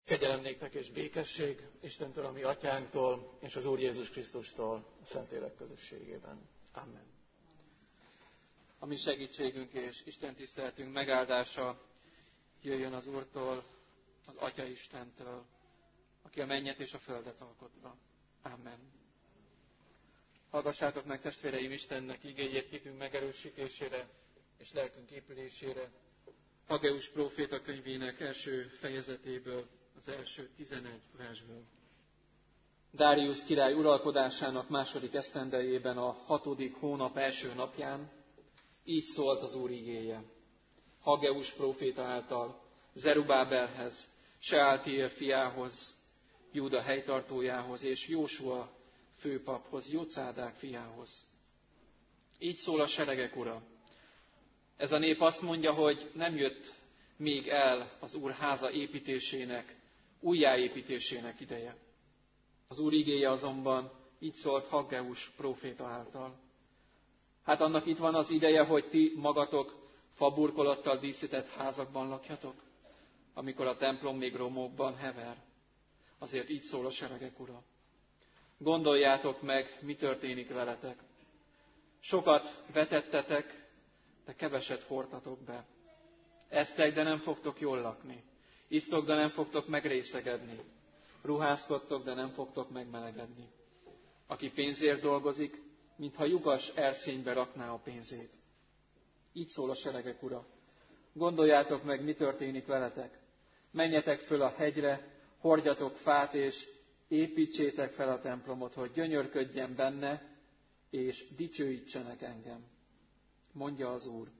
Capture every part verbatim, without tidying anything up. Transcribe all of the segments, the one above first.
Kegyelem néktek és békesség Istentől, a mi atyánktól, és az Úr Jézus Krisztustól a Szentlélek közösségében. Amen. A mi segítségünk és Isten tiszteletünk megáldása jöjjön az Úrtól, az Atya Istentől, aki a mennyet és a földet alkotta. Amen. Hallgassátok meg, testvéreim, Istennek igéjét hitünk megerősítésére és lelkünk épülésére. Haggeus próféta könyvének első fejezetéből, az első tizenegy versből. Dáriusz király uralkodásának második esztendejében, a hatodik hónap első napján így szólt az Úr igéje. Haggeus próféta által Zerubábelhez, Seáltiel fiához, Júda helytartójához és Jósua főpaphoz, Jocádák fiához. Így szól a seregek Ura. Ez a nép azt mondja, hogy nem jött még el az Úr háza építésének, újjáépítésének ideje. Az Úr igéje azonban így szólt Haggeus próféta által. Hát annak itt van az ideje, hogy ti magatok faburkolattal díszített házakban lakjatok, amikor a templom még romokban hever. Azért így szól a seregek Ura. Gondoljátok meg, mi történik veletek. Sokat vetettetek, de keveset hordtatok be. Esztek, de nem fogtok jól lakni. Isztok, de nem fogtok megrészegedni. Ruházkodtok, de nem fogtok megmelegedni. Aki pénzért dolgozik, mintha lyukas erszénybe rakná a pénzét. Így szól a seregek Ura. Gondoljátok meg, mi történik veletek. Menjetek föl a hegyre, hordjatok fát, és építsétek fel a templomot, hogy gyönyörködjen benne, és dicsőítsenek engem. Mondja az Úr.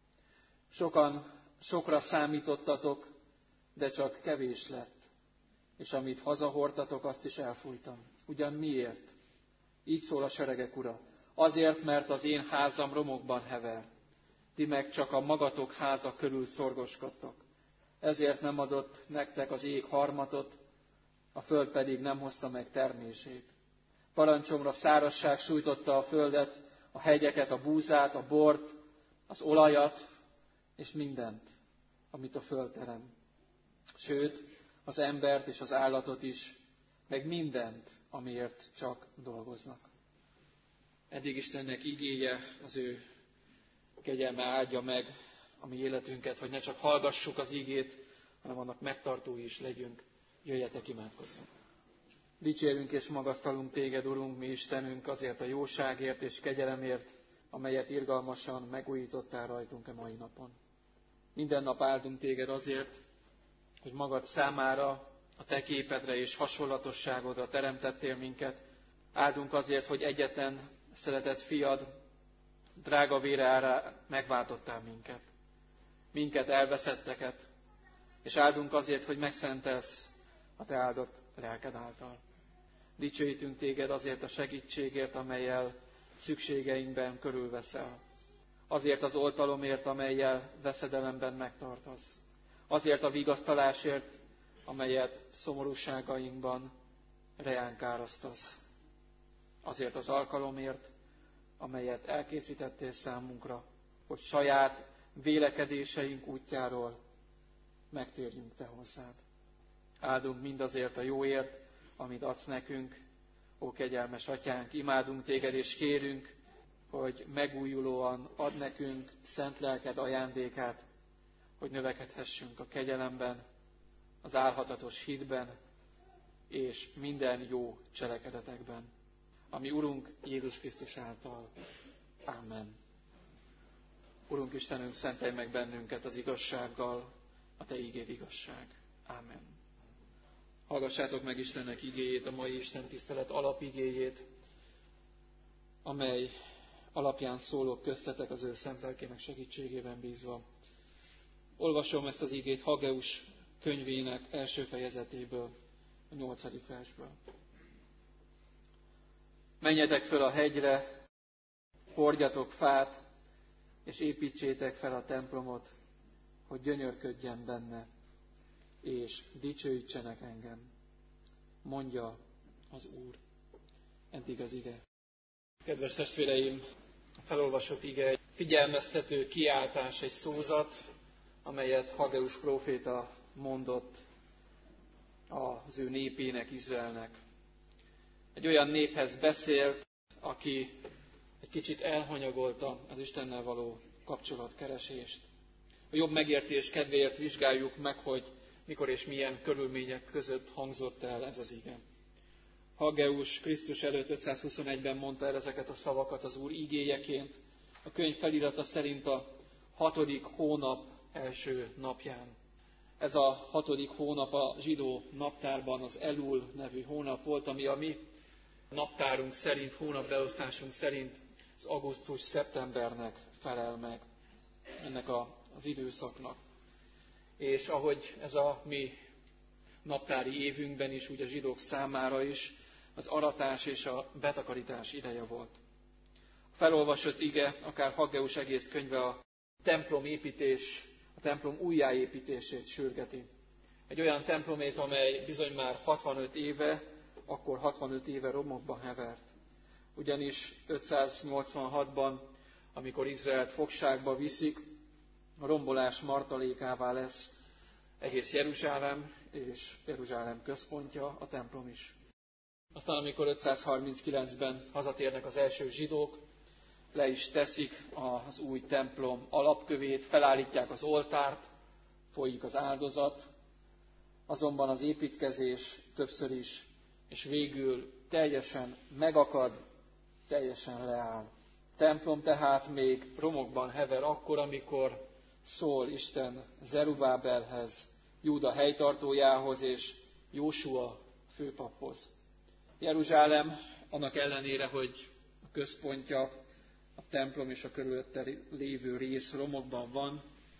Sokan, sokra számítottatok, de csak kevés lett. És amit hazahordtatok, azt is elfújtam. Ugyan miért? Így szól a seregek Ura. Azért, mert az én házam romokban hever. Ti meg csak a magatok háza körül szorgoskodtok. Ezért nem adott nektek az ég harmatot, a föld pedig nem hozta meg termését. Parancsomra szárazság sújtotta a földet, a hegyeket, a búzát, a bort, az olajat, és mindent, amit a föld terem. Sőt, az embert és az állatot is, meg mindent, amiért csak dolgoznak. Eddig Istennek igéje, az ő kegyelme áldja meg a mi életünket, hogy ne csak hallgassuk az igét, hanem annak megtartói is legyünk. Jöjjetek, imádkozzunk. Dicsérünk és magasztalunk téged, Urunk, mi Istenünk, azért a jóságért és kegyelemért, amelyet irgalmasan megújítottál rajtunk e mai napon. Minden nap áldunk téged azért, hogy magad számára, a te képedre és hasonlatosságodra teremtettél minket. Áldunk azért, hogy egyetlen szeretett fiad, drága vére árán megváltottál minket. Minket elveszetteket. És áldunk azért, hogy megszentelsz a te áldott lelked által. Dicsőítünk téged azért a segítségért, amellyel szükségeinkben körülveszel. Azért az oltalomért, amellyel veszedelemben megtartasz. Azért a vigasztalásért, amelyet szomorúságainkban reánk árasztasz. Azért az alkalomért, amelyet elkészítettél számunkra, hogy saját vélekedéseink útjáról megtérjünk te hozzád. Áldunk mindazért a jóért, amit adsz nekünk, ó kegyelmes atyánk, imádunk téged és kérünk, hogy megújulóan ad nekünk szent lelked ajándékát, hogy növekedhessünk a kegyelemben, az álhatatos hitben és minden jó cselekedetekben. Ami Urunk Jézus Krisztus által. Amen. Urunk Istenünk, szentelj meg bennünket az igazsággal, a te ígéd igazság. Amen. Hallgassátok meg Istennek igéjét, a mai Isten tisztelet alapigéjét, amely alapján szólok köztetek az ő szent lelkének segítségében bízva. Olvasom ezt az igét Haggeus könyvének első fejezetéből, a nyolcadik versből. Menjetek föl a hegyre, hordjatok fát, és építsétek fel a templomot, hogy gyönyörködjen benne, és dicsőítsenek engem, mondja az Úr. Eddig az ige. Kedves testvéreim, a felolvasott ige egy figyelmeztető kiáltás, egy szózat, amelyet Haggeus próféta mondott az ő népének, Izraelnek. Egy olyan néphez beszélt, aki egy kicsit elhanyagolta az Istennel való kapcsolatkeresést. A jobb megértés kedvéért vizsgáljuk meg, hogy mikor és milyen körülmények között hangzott el ez az ige. Haggeus Krisztus előtt ötszázhuszonegyben mondta el ezeket a szavakat az Úr igéjeként, a könyv felirata szerint a hatodik hónap első napján. Ez a hatodik hónap a zsidó naptárban az Elul nevű hónap volt, ami a mi naptárunk szerint, hónapbeosztásunk szerint az augusztus-szeptembernek felel meg, ennek a, az időszaknak. És ahogy ez a mi naptári évünkben is, úgy a zsidók számára is az aratás és a betakarítás ideje volt. A felolvasott ige, akár Haggeus egész könyve a templom építés, a templom újjáépítését sürgeti. Egy olyan templomét, amely bizony már hatvanöt éve, akkor hatvanöt éve romokba hevert. Ugyanis ötszáznyolcvanhatban, amikor Izraelt fogságba viszik, a rombolás martalékává lesz egész Jeruzsálem, és Jeruzsálem központja, a templom is. Aztán, amikor ötszázharminckilencben hazatérnek az első zsidók, le is teszik az új templom alapkövét, felállítják az oltárt, folyik az áldozat, azonban az építkezés többször is, és végül teljesen megakad, teljesen leáll. A templom tehát még romokban hever akkor, amikor szól Isten Zerubábelhez, Júda helytartójához és Jósua főpaphoz. Jeruzsálem annak ellenére, hogy a központja, a templom és a körülötte lévő rész romokban van,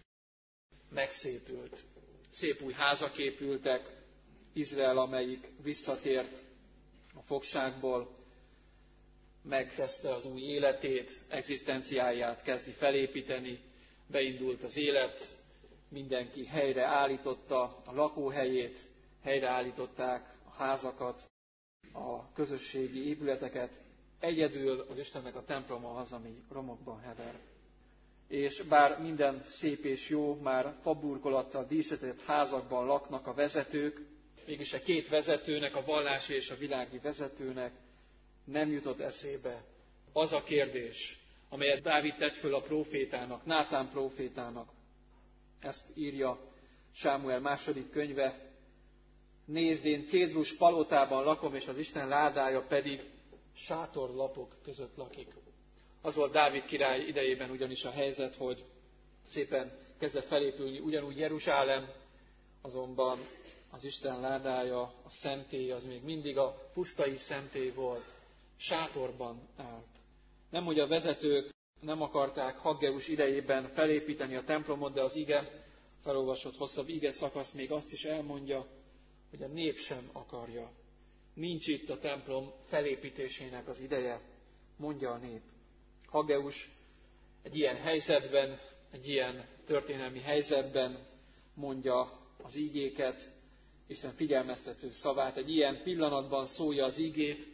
megszépült. Szép új házak épültek, Izrael, amelyik visszatért a fogságból, megkezdte az új életét, egzisztenciáját kezdi felépíteni, beindult az élet, mindenki helyre állította a lakóhelyét, helyreállították a házakat, a közösségi épületeket, egyedül az Istennek a temploma az, ami romokban hever. És bár minden szép és jó, már faburkolattal díszített házakban laknak a vezetők, mégis a két vezetőnek, a vallási és a világi vezetőnek nem jutott eszébe az a kérdés, amelyet Dávid tett föl a prófétának, Nátán prófétának. Ezt írja Sámuel második könyve. Nézd, én cédrus palotában lakom, és az Isten ládája pedig sátorlapok között lakik. Az volt Dávid király idejében ugyanis a helyzet, hogy szépen kezdett felépülni ugyanúgy Jeruzsálem, azonban az Isten ládája, a szentély az még mindig a pusztai szentély volt, sátorban állt. Nem, hogy a vezetők nem akarták Haggeus idejében felépíteni a templomot, de az ige, felolvasott hosszabb ige szakasz még azt is elmondja, hogy a nép sem akarja. Nincs itt a templom felépítésének az ideje, mondja a nép. Haggeus egy ilyen helyzetben, egy ilyen történelmi helyzetben mondja az ígéket, Isten figyelmeztető szavát, egy ilyen pillanatban szólja az ígét,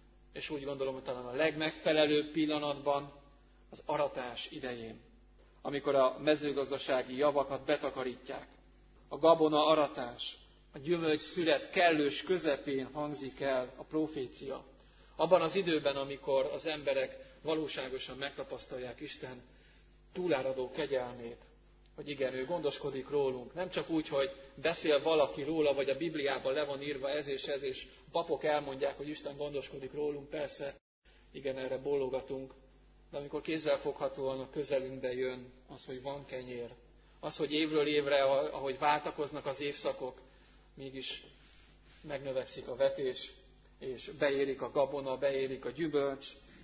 és úgy gondolom, hogy talán a legmegfelelőbb pillanatban, az aratás idején, amikor a mezőgazdasági javakat betakarítják. A gabona aratás, a gyümölcs szület kellős közepén hangzik el a profécia. Abban az időben, amikor az emberek valóságosan megtapasztalják Isten túláradó kegyelmét, hogy igen, ő gondoskodik rólunk. Nem csak úgy, hogy beszél valaki róla, vagy a Bibliában le van írva ez és ez, és a papok elmondják, hogy Isten gondoskodik rólunk, persze, igen, erre bólogatunk, de amikor kézzelfoghatóan a közelünkbe jön az, hogy van kenyér, az, hogy évről évre, ahogy váltakoznak az évszakok, mégis megnövekszik a vetés, és beérik a gabona, beérik a gyümölcs,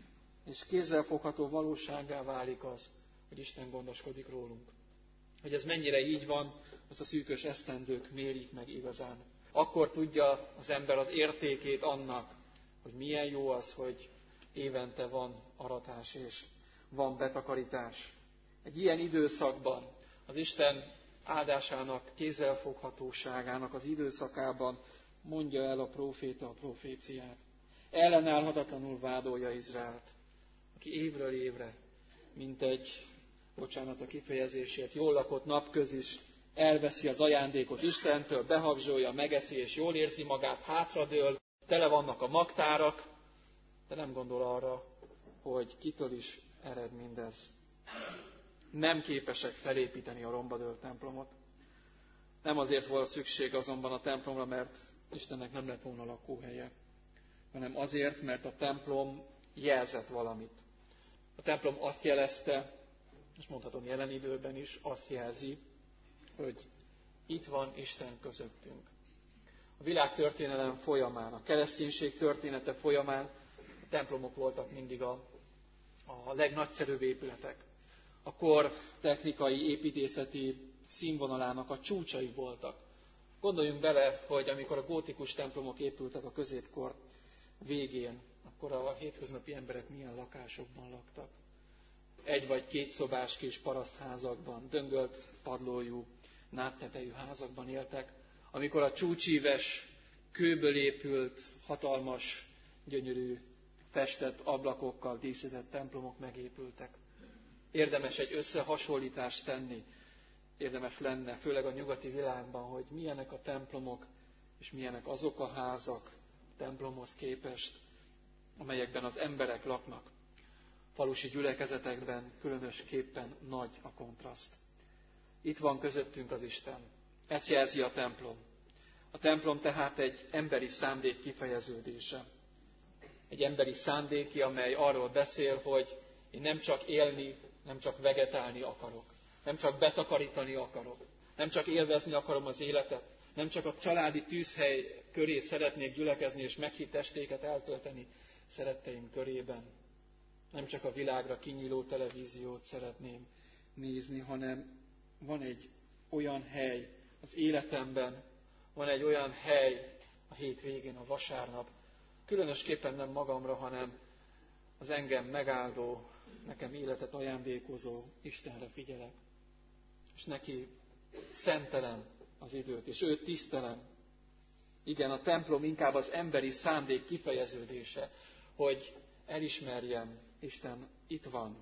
és kézzelfogható valósággá válik az, hogy Isten gondoskodik rólunk. Hogy ez mennyire így van, azt a szűkös esztendők mérik meg igazán. Akkor tudja az ember az értékét annak, hogy milyen jó az, hogy évente van aratás és van betakarítás. Egy ilyen időszakban, az Isten áldásának, kézzelfoghatóságának az időszakában mondja el a próféta a proféciát. Ellenállhatatlanul vádolja Izraelt, aki évről évre, mint egy, bocsánat a kifejezésért, jól lakott napköz is elveszi az ajándékot Istentől, behabzsolja, megeszi és jól érzi magát, hátradől, tele vannak a magtárak, de nem gondol arra, hogy kitől is ered mindez. Nem képesek felépíteni a rombadőlt templomot. Nem azért volt szükség azonban a templomra, mert Istennek nem lett volna lakóhelye, hanem azért, mert a templom jelzett valamit. A templom azt jelezte, és mondhatom jelen időben is, azt jelzi, hogy itt van Isten közöttünk. A világ történelem folyamán, a kereszténység története folyamán a templomok voltak mindig a, a legnagyszerűbb épületek. A kor technikai, építészeti színvonalának a csúcsai voltak. Gondoljunk bele, hogy amikor a gótikus templomok épültek a középkor végén, akkor a hétköznapi emberek milyen lakásokban laktak. Egy vagy két szobás kis parasztházakban, döngölt padlójú, nádtetejű házakban éltek, amikor a csúcsíves, kőből épült, hatalmas, gyönyörű, festett ablakokkal díszített templomok megépültek. Érdemes egy összehasonlítást tenni, érdemes lenne, főleg a nyugati világban, hogy milyenek a templomok, és milyenek azok a házak templomhoz képest, amelyekben az emberek laknak. Falusi gyülekezetekben különösképpen nagy a kontraszt. Itt van közöttünk az Isten. Ezt jelzi a templom. A templom tehát egy emberi szándék kifejeződése. Egy emberi szándéki, amely arról beszél, hogy én nem csak élni, nem csak vegetálni akarok. Nem csak betakarítani akarok. Nem csak élvezni akarom az életet. Nem csak a családi tűzhely köré szeretnék gyülekezni és meghitt estéket eltölteni szeretteim körében. Nem csak a világra kinyíló televíziót szeretném nézni, hanem van egy olyan hely az életemben, van egy olyan hely a hétvégén, a vasárnap, különösképpen nem magamra, hanem az engem megáldó, nekem életet ajándékozó Istenre figyelek. És neki szentelem az időt, és őt tisztelem. Igen, a templom inkább az emberi szándék kifejeződése, hogy elismerjem, Isten itt van.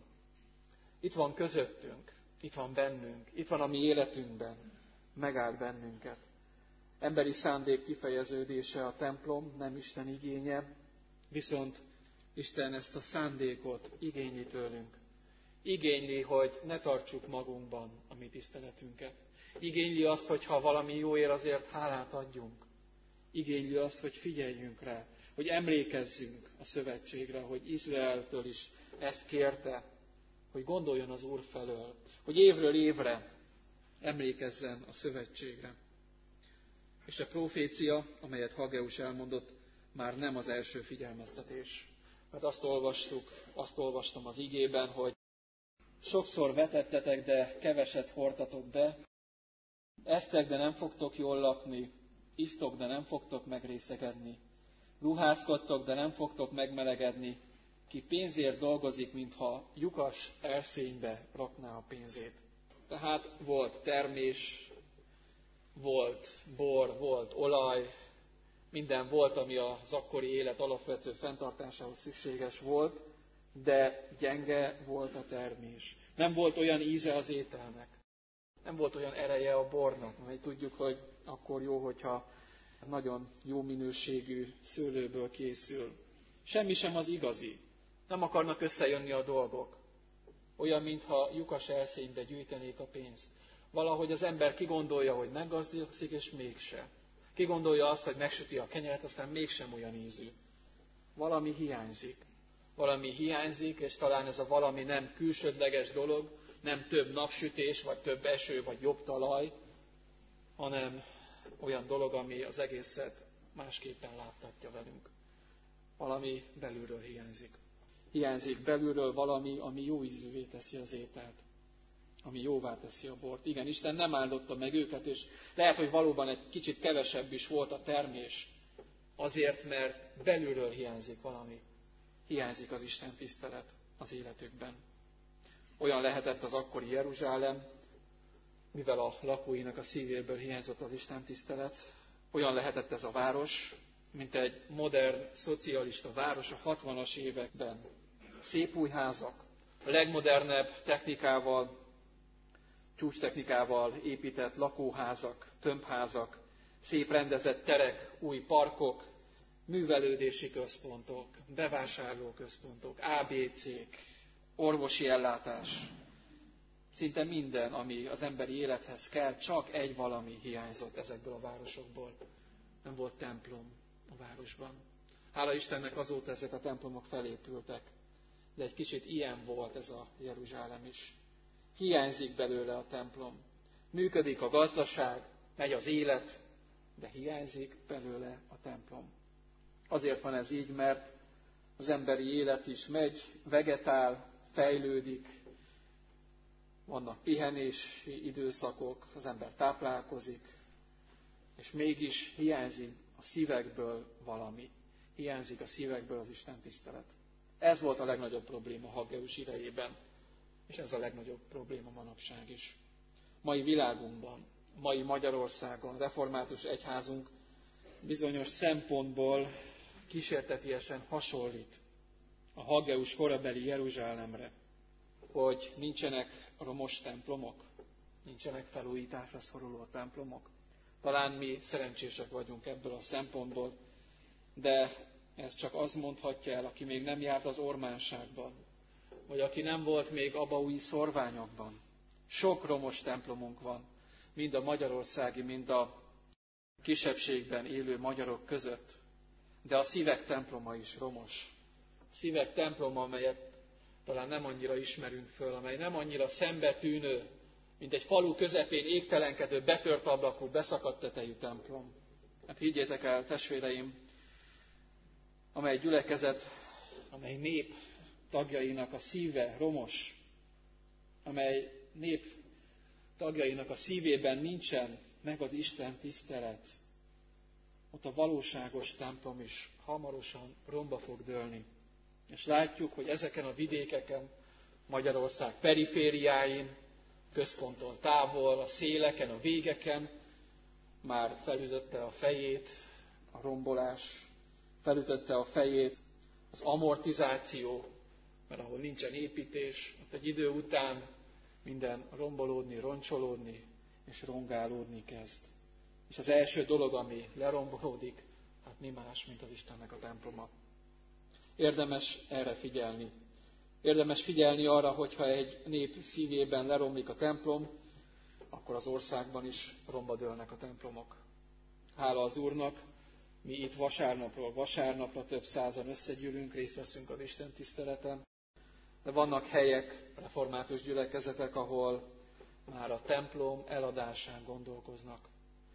Itt van közöttünk, itt van bennünk, itt van a mi életünkben, megáld bennünket. Emberi szándék kifejeződése a templom, nem Isten igénye, viszont Isten ezt a szándékot igényli tőlünk. Igényli, hogy ne tartsuk magunkban a mi tiszteletünket. Igényli azt, hogy ha valami jóért, azért hálát adjunk. Igényli azt, hogy figyeljünk rá, hogy emlékezzünk a szövetségre, hogy Izraeltől is ezt kérte, hogy gondoljon az Úr felől, hogy évről évre emlékezzen a szövetségre. És a profécia, amelyet Haggeus elmondott, már nem az első figyelmeztetés. Mert azt olvastuk, azt olvastam az igében, hogy sokszor vetettetek, de keveset hordtatok be, esztek, de nem fogtok jól lakni, isztok, de nem fogtok megrészekedni, ruházkodtok, de nem fogtok megmelegedni, ki pénzért dolgozik, mintha lyukas erszénybe rakná a pénzét. Tehát volt termés, volt bor, volt olaj, minden volt, ami az akkori élet alapvető fenntartásához szükséges volt, de gyenge volt a termés. Nem volt olyan íze az ételnek. Nem volt olyan ereje a bornak, mert tudjuk, hogy akkor jó, hogyha nagyon jó minőségű szőlőből készül. Semmi sem az igazi. Nem akarnak összejönni a dolgok. Olyan, mintha lyukas erszénybe gyűjtenék a pénzt. Valahogy az ember kigondolja, hogy meggazdagszik, és mégse. Kigondolja azt, hogy megsüti a kenyeret, aztán mégsem olyan ízű. Valami hiányzik. Valami hiányzik, és talán ez a valami nem külsődleges dolog, nem több napsütés, vagy több eső, vagy jobb talaj, hanem olyan dolog, ami az egészet másképpen láttatja velünk. Valami belülről hiányzik. Hiányzik belülről valami, ami jó ízűvé teszi az ételt, ami jóvá teszi a bort. Igen, Isten nem áldotta meg őket, és lehet, hogy valóban egy kicsit kevesebb is volt a termés, azért, mert belülről hiányzik valami. Hiányzik az Isten tisztelet az életükben. Olyan lehetett az akkori Jeruzsálem, mivel a lakóinak a szívéből hiányzott az Isten tisztelet, olyan lehetett ez a város, mint egy modern, szocialista város a hatvanas években. Szép új házak, a legmodernebb technikával csúcstechnikával épített lakóházak, tömbházak, szép rendezett terek, új parkok, művelődési központok, bevásárlóközpontok, á bé cék, orvosi ellátás. Szinte minden, ami az emberi élethez kell, csak egy valami hiányzott ezekből a városokból. Nem volt templom a városban. Hála Istennek azóta ezek a templomok felépültek, de egy kicsit ilyen volt ez a Jeruzsálem is. Hiányzik belőle a templom. Működik a gazdaság, megy az élet, de hiányzik belőle a templom. Azért van ez így, mert az emberi élet is megy, vegetál, fejlődik, vannak pihenési időszakok, az ember táplálkozik, és mégis hiányzik a szívekből valami. Hiányzik a szívekből az Isten tisztelet. Ez volt a legnagyobb probléma Haggeus idejében, és ez a legnagyobb probléma manapság is. Mai világunkban, mai Magyarországon, református egyházunk bizonyos szempontból kísértetiesen hasonlít a Haggeus korabeli Jeruzsálemre, hogy nincsenek romos templomok, nincsenek felújításra szoruló templomok. Talán mi szerencsések vagyunk ebből a szempontból, de ez csak az mondhatja el, aki még nem járt az ormánságban, vagy aki nem volt még abaúji szorványokban. Sok romos templomunk van, mind a magyarországi, mind a kisebbségben élő magyarok között, de a szívek temploma is romos. A szívek temploma, amelyet talán nem annyira ismerünk föl, amely nem annyira szembetűnő, mint egy falu közepén égtelenkedő, betört ablakú, beszakadt tetejű templom. Hát higgyétek el, testvéreim, amely gyülekezet, amely nép tagjainak a szíve romos, amely nép tagjainak a szívében nincsen meg az Isten tisztelet, ott a valóságos templom is hamarosan romba fog dőlni. És látjuk, hogy ezeken a vidékeken, Magyarország perifériáin, központtól távol, a széleken, a végeken már felütötte a fejét a rombolás, felütötte a fejét az amortizáció, mert ahol nincsen építés, ott egy idő után minden rombolódni, roncsolódni és rongálódni kezd. És az első dolog, ami lerombolódik, hát mi más, mint az Istennek a temploma. Érdemes erre figyelni. Érdemes figyelni arra, hogyha egy nép szívében leromlik a templom, akkor az országban is romba dőlnek a templomok. Hála az Úrnak, mi itt vasárnapról vasárnapra több százan összegyűlünk, részt veszünk az Isten tiszteleten, de vannak helyek, református gyülekezetek, ahol már a templom eladásán gondolkoznak.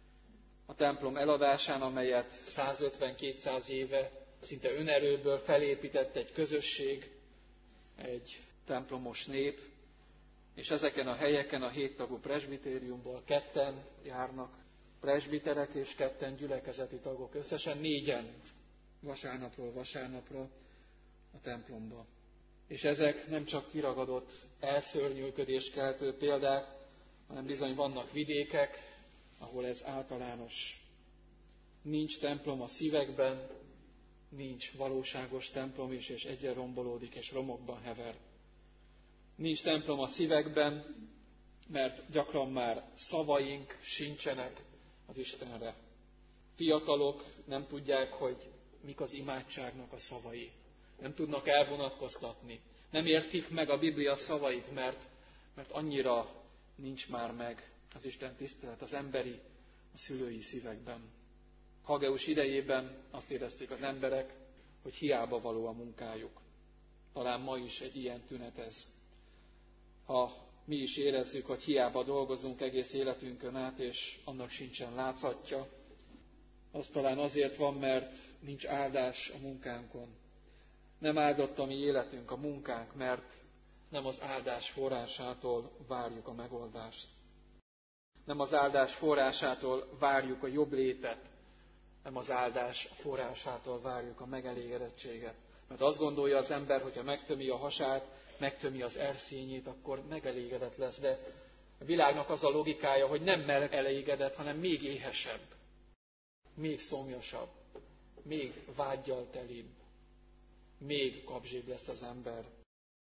A templom eladásán, amelyet százötven-kétszáz éve szinte önerőből felépített egy közösség, egy templomos nép, és ezeken a helyeken a héttagú presbitériumból ketten járnak presbiterek és ketten gyülekezeti tagok, összesen négyen vasárnapról vasárnapra a templomba. És ezek nem csak kiragadott, elszörnyűködéskeltő példák, hanem bizony vannak vidékek, ahol ez általános. Nincs templom a szívekben, nincs valóságos templom is, és egyre rombolódik, és romokban hever. Nincs templom a szívekben, mert gyakran már szavaink sincsenek az Istenre. Fiatalok nem tudják, hogy mik az imádságnak a szavai. Nem tudnak elvonatkoztatni. Nem értik meg a Biblia szavait, mert, mert annyira nincs már meg az Isten tisztelet az emberi, a szülői szívekben. Haggeus idejében azt érezték az emberek, hogy hiába való a munkájuk. Talán ma is egy ilyen tünet ez. Ha mi is érezzük, hogy hiába dolgozunk egész életünkön át, és annak sincsen látszatja, az talán azért van, mert nincs áldás a munkánkon. Nem áldott a mi életünk, a munkánk, mert nem az áldás forrásától várjuk a megoldást. Nem az áldás forrásától várjuk a jobb létet, nem az áldás forrásától várjuk a megelégedettséget. Mert azt gondolja az ember, hogyha megtömi a hasát, megtömi az erszényét, akkor megelégedett lesz. De a világnak az a logikája, hogy nem megelégedett, hanem még éhesebb, még szomjasabb, még vággyal telibb, még kapzsibb lesz az ember.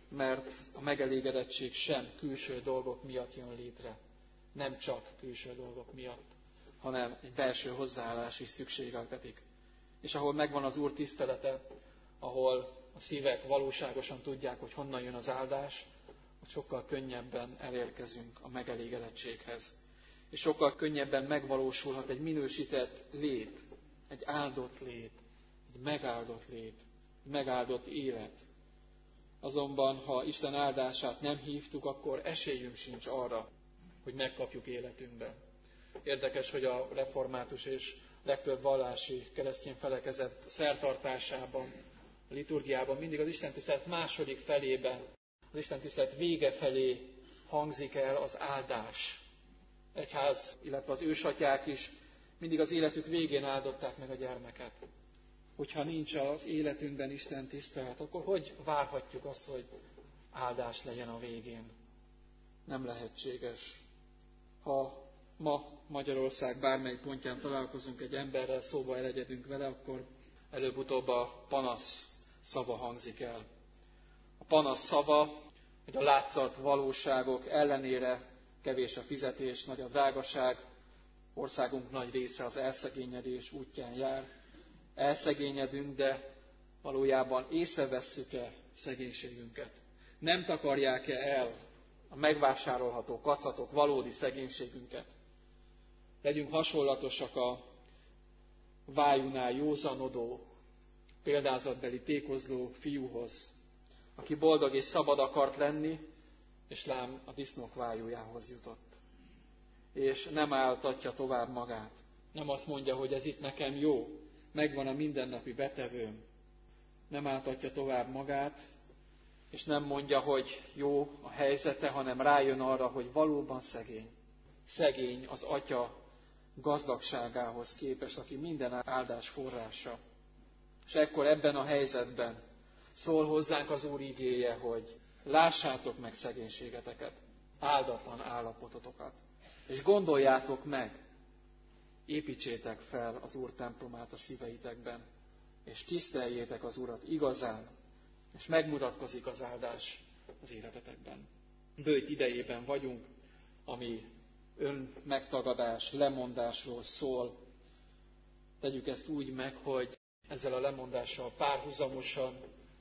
mert a megelégedettség sem külső dolgok miatt jön létre. Nem csak külső dolgok miatt, hanem egy belső hozzáállás is szükségeltetik. És ahol megvan az Úr tisztelete, ahol a szívek valóságosan tudják, hogy honnan jön az áldás, hogy sokkal könnyebben elérkezünk a megelégedettséghez. És sokkal könnyebben megvalósulhat egy minősített lét, egy áldott lét, egy megáldott lét, egy megáldott élet. Azonban, ha Isten áldását nem hívtuk, akkor esélyünk sincs arra, hogy megkapjuk életünkbe. Érdekes, hogy a református és legtöbb vallási keresztény felekezet szertartásában, a liturgiában mindig az istentisztelet második felében, az istentisztelet vége felé hangzik el az áldás. Egyház, illetve az ősatyák is mindig az életük végén áldották meg a gyermeket. Hogyha nincs az életünkben Isten tisztelet, akkor hogy várhatjuk azt, hogy áldás legyen a végén? Nem lehetséges. Ha ma Magyarország bármely pontján találkozunk egy emberrel, szóba elegyedünk vele, akkor előbb-utóbb a panasz szava hangzik el. A panasz szava, hogy a látszat valóságok ellenére kevés a fizetés, nagy a drágaság, országunk nagy része az elszegényedés útján jár. Elszegényedünk, de valójában észrevesszük-e szegénységünket? Nem takarják-e el a megvásárolható kacatok valódi szegénységünket? Legyünk hasonlatosak a vájúnál józanodó, példázatbeli tékozló fiúhoz, aki boldog és szabad akart lenni, és lám a disznók vájújához jutott. És nem áltatja tovább magát. Nem azt mondja, hogy ez itt nekem jó, megvan a mindennapi betevőm. Nem áltatja tovább magát, és nem mondja, hogy jó a helyzete, hanem rájön arra, hogy valóban szegény. Szegény az atya gazdagságához képest, aki minden áldás forrása. És ekkor ebben a helyzetben szól hozzánk az Úr igéje, hogy lássátok meg szegénységeteket, áldatlan állapototokat, és gondoljátok meg, építsétek fel az Úr templomát a szíveitekben, és tiszteljétek az Urat igazán, és megmutatkozik az áldás az életetekben. Bőjt idejében vagyunk, ami önmegtagadás, lemondásról szól. Tegyük ezt úgy meg, hogy ezzel a lemondással párhuzamosan,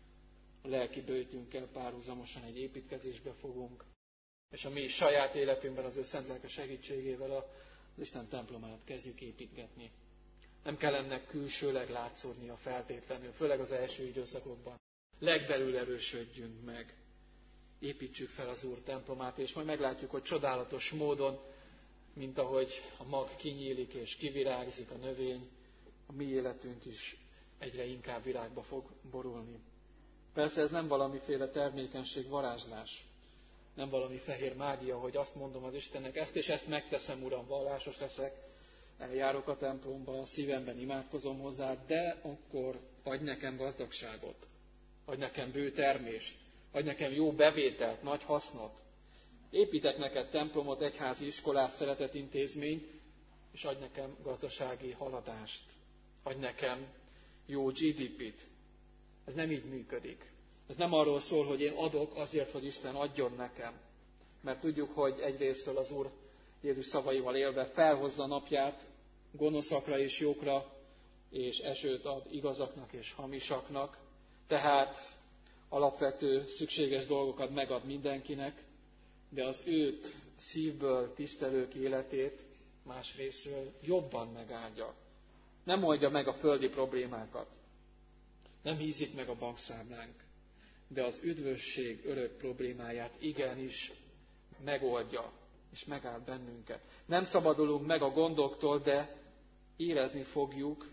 a lelki bőjtünkkel párhuzamosan egy építkezésbe fogunk, és a mi saját életünkben az ő szent lelke segítségével az Isten templomát kezdjük építgetni. Nem kell ennek külsőleg látszódnia feltétlenül, főleg az első időszakokban. Legbelül erősödjünk meg, építsük fel az Úr templomát, és majd meglátjuk, hogy csodálatos módon, mint ahogy a mag kinyílik és kivirágzik a növény, a mi életünk is egyre inkább virágba fog borulni. Persze ez nem valamiféle termékenység, varázslás, nem valami fehér mágia, hogy azt mondom az Istennek, ezt és ezt megteszem, Uram, vallásos leszek, eljárok a templomba, a szívemben imádkozom hozzá, de akkor adj nekem gazdagságot, adj nekem bő termést, adj nekem jó bevételt, nagy hasznot. Építek neked templomot, egyházi iskolát, szeretetintézményt, és adj nekem gazdasági haladást, adj nekem jó gé dé pét. Ez nem így működik. Ez nem arról szól, hogy én adok azért, hogy Isten adjon nekem. Mert tudjuk, hogy egyrésztől az Úr Jézus szavaival élve felhozza napját gonoszakra és jókra, és esőt ad igazaknak és hamisaknak. Tehát alapvető, szükséges dolgokat megad mindenkinek, de az őt szívből tisztelők életét másrésztről jobban megáldja. Nem oldja meg a földi problémákat. Nem hízik meg a bankszámlánk, de az üdvösség örök problémáját igenis megoldja, és megáld bennünket. Nem szabadulunk meg a gondoktól, de érezni fogjuk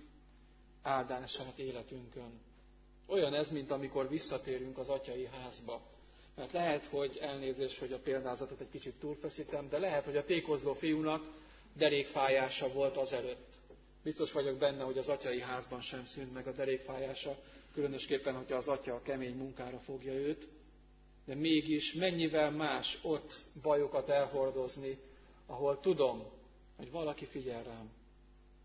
áldását életünkön. Olyan ez, mint amikor visszatérünk az atyai házba. Mert lehet, hogy elnézés, hogy a példázatot egy kicsit túlfeszítem, de lehet, hogy a tékozló fiúnak derékfájása volt azelőtt. Biztos vagyok benne, hogy az atyai házban sem szűnt meg a derékfájása, különösképpen, hogyha az atya a kemény munkára fogja őt. De mégis mennyivel más ott bajokat elhordozni, ahol tudom, hogy valaki figyel rám.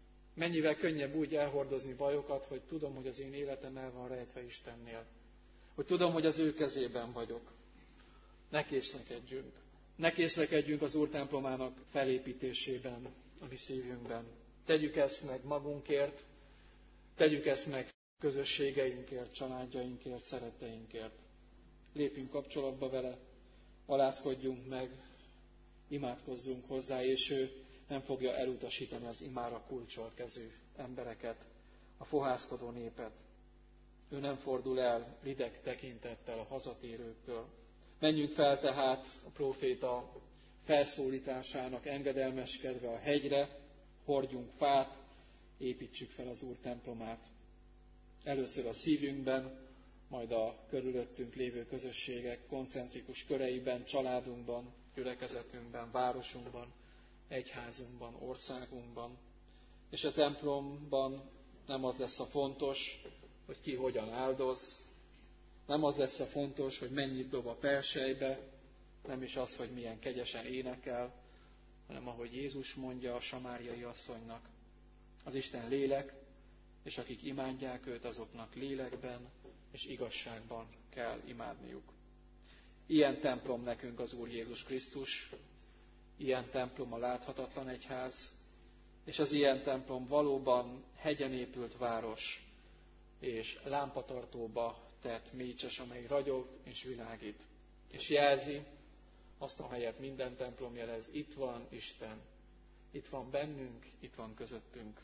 Mennyivel könnyebb úgy elhordozni bajokat, hogy tudom, hogy az én életem el van rejtve Istennél. hogy tudom, hogy az ő kezében vagyok. Ne késlekedjünk. Ne késlekedjünk az Úr templomának felépítésében, a mi szívünkben. Tegyük ezt meg magunkért, tegyük ezt meg közösségeinkért, családjainkért, szeretteinkért. Lépjünk kapcsolatba vele, alázkodjunk meg, imádkozzunk hozzá, és ő nem fogja elutasítani az imára kulcsolt kezű embereket, a fohászkodó népet. Ő nem fordul el rideg tekintettel a hazatérőktől. Menjünk fel tehát a próféta felszólításának engedelmeskedve a hegyre, hordjunk fát, építsük fel az Úr templomát. Először a szívünkben, majd a körülöttünk lévő közösségek koncentrikus köreiben, családunkban, gyülekezetünkben, városunkban, egyházunkban, országunkban. És a templomban nem az lesz a fontos, hogy ki hogyan áldoz, nem az lesz a fontos, hogy mennyit dob a perselybe, nem is az, hogy milyen kegyesen énekel, hanem ahogy Jézus mondja a samáriai asszonynak, az Isten lélek, és akik imádják őt, azoknak lélekben és igazságban kell imádniuk. Ilyen templom nekünk az Úr Jézus Krisztus, ilyen templom a láthatatlan egyház, és az ilyen templom valóban hegyen épült város, és lámpatartóba tett mécses, amely ragyog és világít, és jelzi azt a helyet minden templom jelez, itt van Isten, itt van bennünk, itt van közöttünk.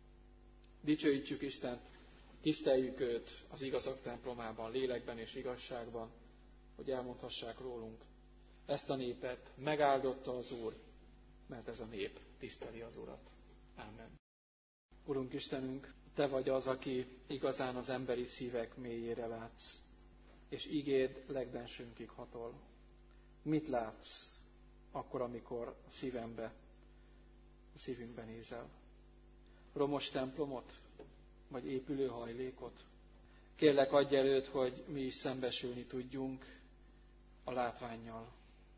Dicsőítsük Istent, tiszteljük őt az igazak templomában, lélekben és igazságban, hogy elmondhassák rólunk. Ezt a népet megáldotta az Úr, mert ez a nép tiszteli az Urat. Ámen. Urunk Istenünk, Te vagy az, aki igazán az emberi szívek mélyére látsz, és igéd legbensőnkig hatol. Mit látsz akkor, amikor a szívembe, a szívünkben nézel? Romos templomot, vagy épülő hajlékot? Kérlek, adj előtt, hogy mi is szembesülni tudjunk a látvánnyal.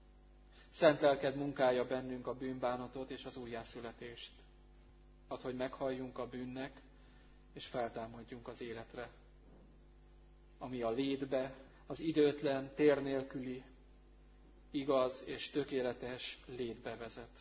Szent lelked munkálja bennünk a bűnbánatot és az újjászületést. Add, hogy meghalljunk a bűnnek, és feltámadjunk az életre, ami a létbe, az időtlen, tér nélküli, igaz és tökéletes létbe vezet.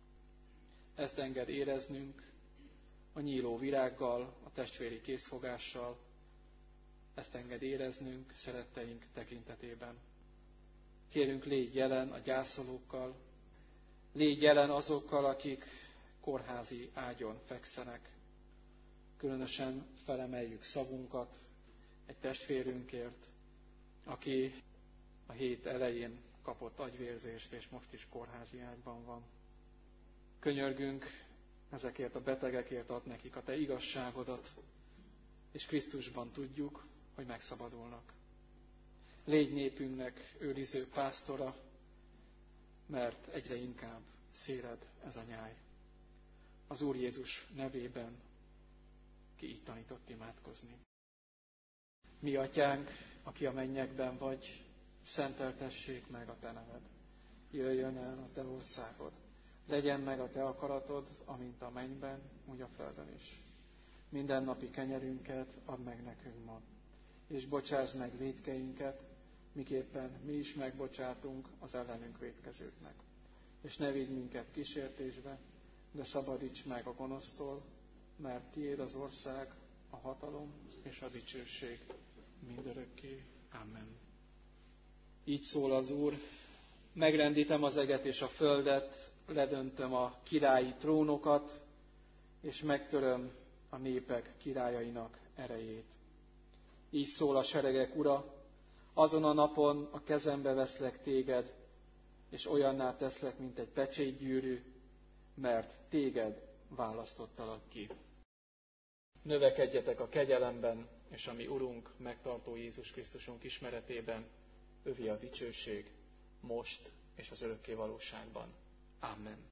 Ezt enged éreznünk a nyíló virággal, a testvéri készfogással, ezt enged éreznünk szeretteink tekintetében. Kérünk, légy jelen a gyászolókkal, légy jelen azokkal, akik kórházi ágyon fekszenek. Különösen felemeljük szavunkat egy testvérünkért, aki a hét elején kapott agyvérzést, és most is kórházi ágyban van. Könyörgünk ezekért a betegekért, ad nekik a Te igazságodat, és Krisztusban tudjuk, hogy megszabadulnak. Légy népünknek őriző pásztora, mert egyre inkább széred ez a nyáj. Az Úr Jézus nevében, ki így tanított imádkozni. Mi atyánk, aki a mennyekben vagy, szenteltessék meg a Te neved. Jöjjön el a Te országod. Legyen meg a Te akaratod, amint a mennyben, úgy a földön is. Mindennapi kenyerünket add meg nekünk ma, és bocsásd meg vétkeinket, miképpen mi is megbocsátunk az ellenünk vétkezőknek. És ne vigy minket kísértésbe, de szabadíts meg a gonosztól, mert tiéd az ország, a hatalom és a dicsőség mindörökké. Amen. Így szól az Úr, megrendítem az eget és a földet, ledöntöm a királyi trónokat, és megtöröm a népek királyainak erejét. Így szól a seregek Ura, azon a napon a kezembe veszlek téged, és olyanná teszlek, mint egy pecsétgyűrű, mert téged választottalak ki. Növekedjetek a kegyelemben, és a mi Urunk, megtartó Jézus Krisztusunk ismeretében, övé a dicsőség, most és az örökké valóságban. Amen.